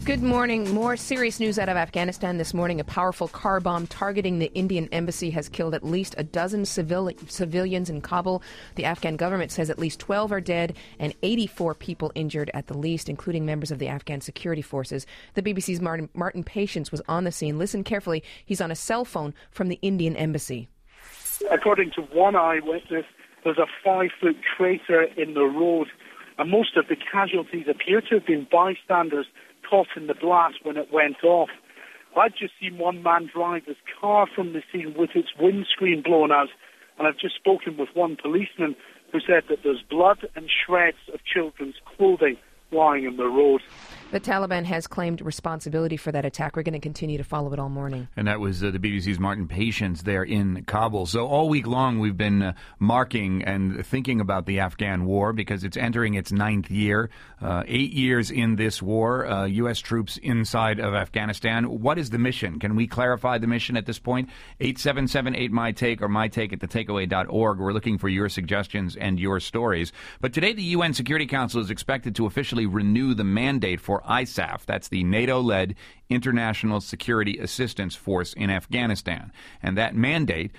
Good morning. More serious news out of Afghanistan this morning. A powerful car bomb targeting the Indian embassy has killed at least a dozen civilians in Kabul. The Afghan government says at least 12 are dead and 84 people injured at the least, including members of the Afghan security forces. The BBC's Martin Patience was on the scene. Listen carefully. He's on a cell phone from the Indian embassy. According to one eyewitness, there's a 5-foot crater in the road, and most of the casualties appear to have been bystanders caught in the blast when it went off. I've just seen one man drive his car from the scene with its windscreen blown out, and I've just spoken with one policeman who said that there's blood and shreds of children's clothing lying in the road. The Taliban has claimed responsibility for that attack. We're going to continue to follow it all morning. And that was the BBC's Martin Patience there in Kabul. So all week long we've been marking and thinking about the Afghan war because it's entering its 9th year. 8 years in this war, U.S. troops inside of Afghanistan. What is the mission? Can we clarify the mission at this point? 877-8MyTake or mytake@thetakeaway.org. We're looking for your suggestions and your stories. But today the UN Security Council is expected to officially renew the mandate for ISAF. That's the NATO-led International Security Assistance Force in Afghanistan. And that mandate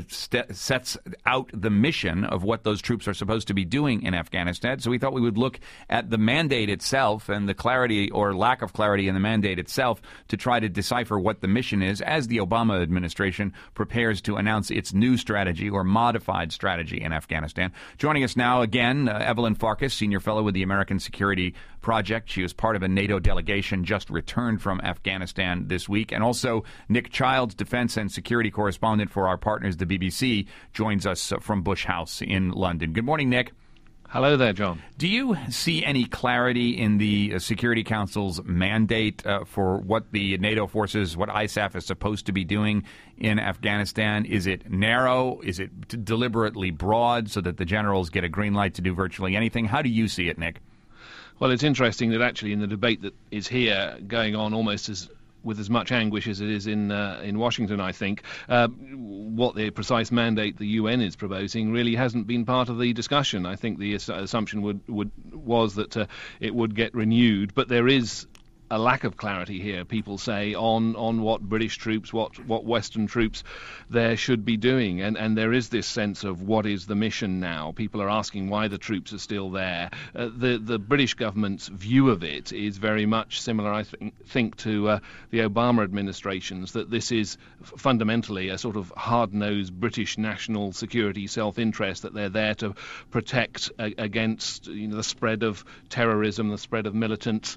sets out the mission of what those troops are supposed to be doing in Afghanistan. So we thought we would look at the mandate itself and the clarity or lack of clarity in the mandate itself to try to decipher what the mission is as the Obama administration prepares to announce its new strategy or modified strategy in Afghanistan. Joining us now again, Evelyn Farkas, Senior Fellow with the American Security Project. She was part of a NATO delegation just returned from Afghanistan this week. And also Nick Childs, Defense and Security Correspondent for our partners, the BBC, joins us from Bush House in London. Good morning, Nick. Hello there, John. Do you see any clarity in the Security Council's mandate for what the NATO forces, what ISAF is supposed to be doing in Afghanistan? Is it narrow? Is it deliberately broad so that the generals get a green light to do virtually anything? How do you see it, Nick? Well, it's interesting that actually in the debate that is here going on almost with as much anguish as it is in Washington, I think, what the precise mandate the UN is proposing really hasn't been part of the discussion. I think the assumption was that it would get renewed, but there is a lack of clarity here, people say, on what British troops, what Western troops there should be doing. And there is this sense of what is the mission now. People are asking why the troops are still there. The British government's view of it is very much similar, I think, to the Obama administration's, that this is fundamentally a sort of hard-nosed British national security self-interest, that they're there to protect against the spread of terrorism, the spread of militant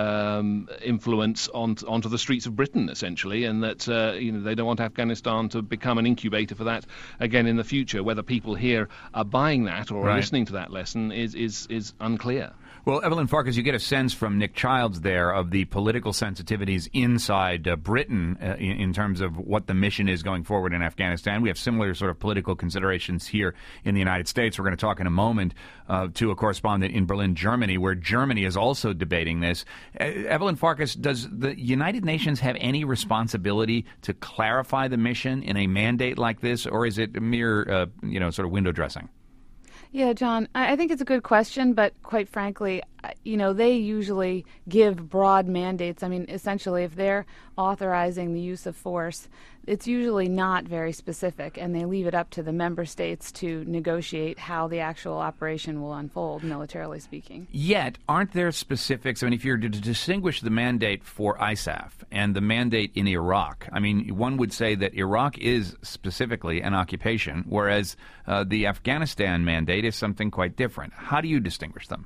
influence onto the streets of Britain, essentially, and that they don't want Afghanistan to become an incubator for that again in the future. Whether people here are buying that or are listening to that lesson is unclear. Well, Evelyn Farkas, you get a sense from Nick Childs there of the political sensitivities inside Britain in terms of what the mission is going forward in Afghanistan. We have similar sort of political considerations here in the United States. We're going to talk in a moment to a correspondent in Berlin, Germany, where Germany is also debating this. Evelyn Farkas, does the United Nations have any responsibility to clarify the mission in a mandate like this, or is it mere, sort of window dressing? Yeah, John, I think it's a good question, but quite frankly, they usually give broad mandates. I mean, essentially, if they're authorizing the use of force, it's usually not very specific, and they leave it up to the member states to negotiate how the actual operation will unfold, militarily speaking. Yet, aren't there specifics? I mean, if you're to distinguish the mandate for ISAF and the mandate in Iraq, I mean, one would say that Iraq is specifically an occupation, whereas the Afghanistan mandate is something quite different. How do you distinguish them?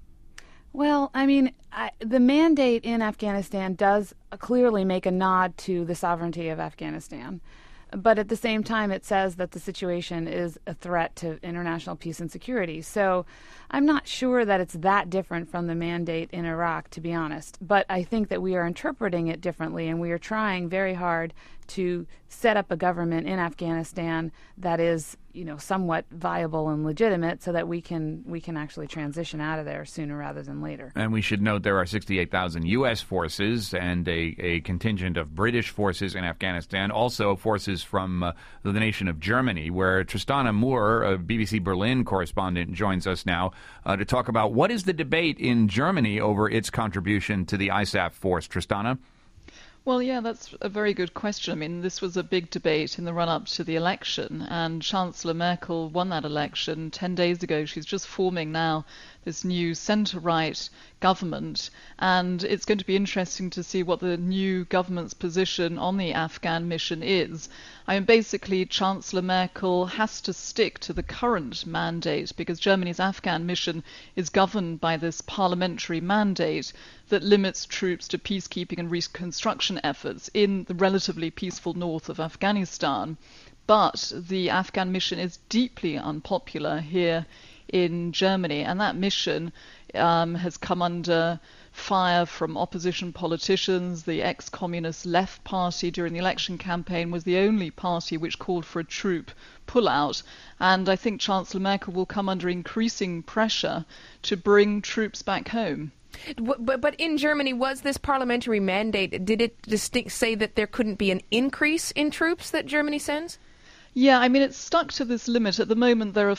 Well, I mean, the mandate in Afghanistan does clearly make a nod to the sovereignty of Afghanistan. But at the same time, it says that the situation is a threat to international peace and security. So I'm not sure that it's that different from the mandate in Iraq, to be honest. But I think that we are interpreting it differently, and we are trying very hard to set up a government in Afghanistan that is, somewhat viable and legitimate, so that we can actually transition out of there sooner rather than later. And we should note there are 68,000 U.S. forces and a contingent of British forces in Afghanistan, also forces from the nation of Germany, where Tristana Moore, a BBC Berlin correspondent, joins us now to talk about what is the debate in Germany over its contribution to the ISAF force. Tristana? Well, yeah, that's a very good question. I mean, this was a big debate in the run-up to the election, and Chancellor Merkel won that election 10 days ago. She's just forming now this new centre-right government, and it's going to be interesting to see what the new government's position on the Afghan mission is. I mean, basically, Chancellor Merkel has to stick to the current mandate, because Germany's Afghan mission is governed by this parliamentary mandate that limits troops to peacekeeping and reconstruction efforts in the relatively peaceful north of Afghanistan. But the Afghan mission is deeply unpopular here in Germany, and that mission has come under fire from opposition politicians. The ex-communist Left Party during the election campaign was the only party which called for a troop pullout, and I think Chancellor Merkel will come under increasing pressure to bring troops back home. But in Germany, was this parliamentary mandate, did it say that there couldn't be an increase in troops that Germany sends? Yeah, I mean, it's stuck to this limit. At the moment, there are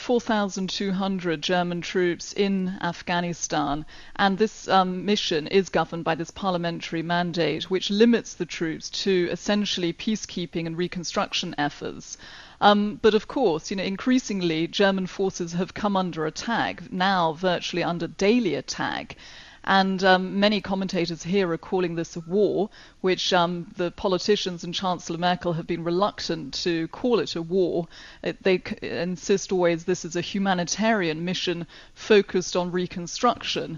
4,200 German troops in Afghanistan, and this mission is governed by this parliamentary mandate, which limits the troops to essentially peacekeeping and reconstruction efforts. But of course, increasingly, German forces have come under attack, now virtually under daily attack. And many commentators here are calling this a war, which the politicians and Chancellor Merkel have been reluctant to call it a war. They insist always this is a humanitarian mission focused on reconstruction.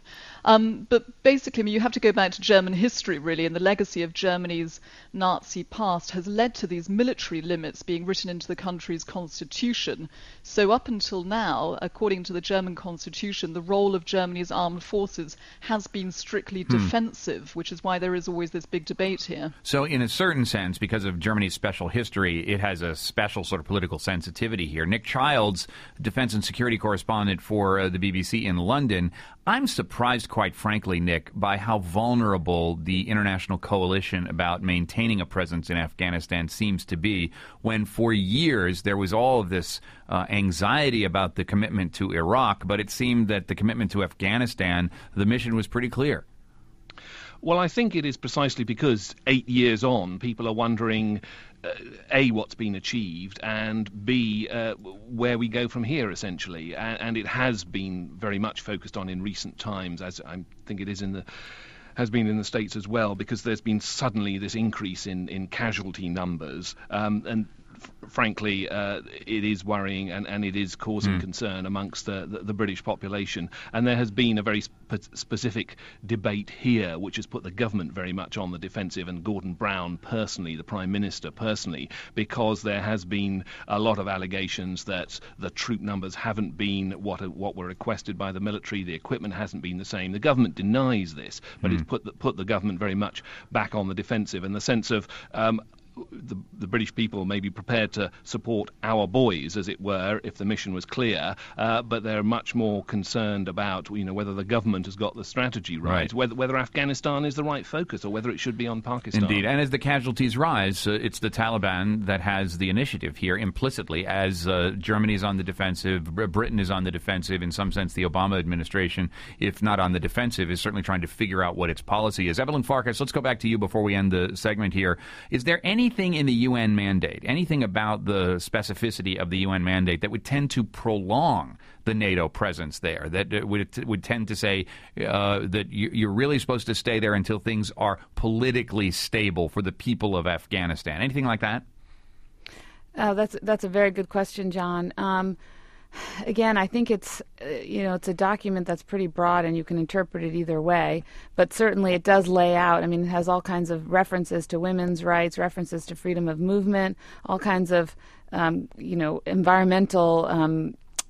But basically, you have to go back to German history, really, and the legacy of Germany's Nazi past has led to these military limits being written into the country's constitution. So up until now, according to the German constitution, the role of Germany's armed forces has been strictly defensive, which is why there is always this big debate here. So in a certain sense, because of Germany's special history, it has a special sort of political sensitivity here. Nick Childs, defense and security correspondent for the BBC in London. I'm surprised, quite frankly, Nick, by how vulnerable the international coalition about maintaining a presence in Afghanistan seems to be, when for years there was all of this anxiety about the commitment to Iraq, but it seemed that the commitment to Afghanistan, the mission was pretty clear. Well, I think it is precisely because 8 years on, people are wondering, A, what's been achieved, and B, where we go from here, essentially. And it has been very much focused on in recent times, as I think it is has been in the States as well, because there's been suddenly this increase in casualty numbers. And frankly, it is worrying and it is causing concern amongst the British population. And there has been a very specific debate here, which has put the government very much on the defensive, and Gordon Brown personally, the Prime Minister personally, because there has been a lot of allegations that the troop numbers haven't been what were requested by the military, the equipment hasn't been the same. The government denies this, but it's put the government very much back on the defensive, in the sense of the British people may be prepared to support our boys, as it were, if the mission was clear, but they're much more concerned about whether the government has got the strategy right. Whether Afghanistan is the right focus, or whether it should be on Pakistan. Indeed, and as the casualties rise, it's the Taliban that has the initiative here implicitly, as Germany is on the defensive, Britain is on the defensive. In some sense, the Obama administration, if not on the defensive, is certainly trying to figure out what its policy is. Evelyn Farkas, let's go back to you before we end the segment here. Is there anything in the UN mandate, anything about the specificity of the UN mandate that would tend to prolong the NATO presence there, that would tend to say that you're really supposed to stay there until things are politically stable for the people of Afghanistan? Anything like that? That's a very good question, John. Again, I think it's a document that's pretty broad, and you can interpret it either way. But certainly, it does lay out. I mean, it has all kinds of references to women's rights, references to freedom of movement, all kinds of environmental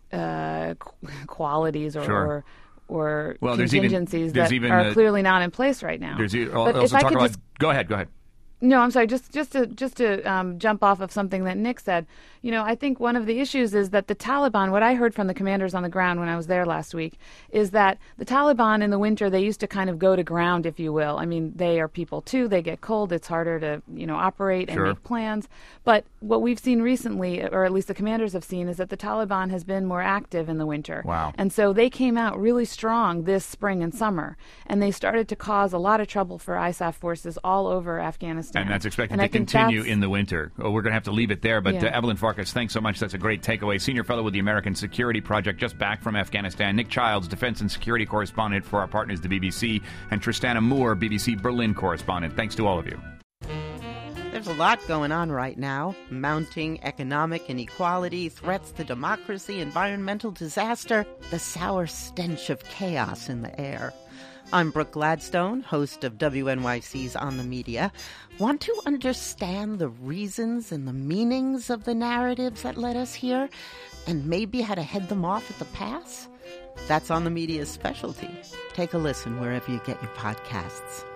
qualities or contingencies that are clearly not in place right now. Go ahead. No, I'm sorry. Just to jump off of something that Nick said. I think one of the issues is that the Taliban. What I heard from the commanders on the ground when I was there last week is that the Taliban in the winter, they used to kind of go to ground, if you will. I mean, they are people too. They get cold. It's harder to operate and make plans. But what we've seen recently, or at least the commanders have seen, is that the Taliban has been more active in the winter. Wow. And so they came out really strong this spring and summer, and they started to cause a lot of trouble for ISAF forces all over Afghanistan. And that's expected to continue in the winter. We're going to have to leave it there. But Evelyn Farkas, thanks so much. That's a great takeaway. Senior fellow with the American Security Project, just back from Afghanistan. Nick Childs, defense and security correspondent for our partners, the BBC. And Tristana Moore, BBC Berlin correspondent. Thanks to all of you. There's a lot going on right now. Mounting economic inequality, threats to democracy, environmental disaster, the sour stench of chaos in the air. I'm Brooke Gladstone, host of WNYC's On the Media. Want to understand the reasons and the meanings of the narratives that led us here, and maybe how to head them off at the pass? That's On the Media's specialty. Take a listen wherever you get your podcasts.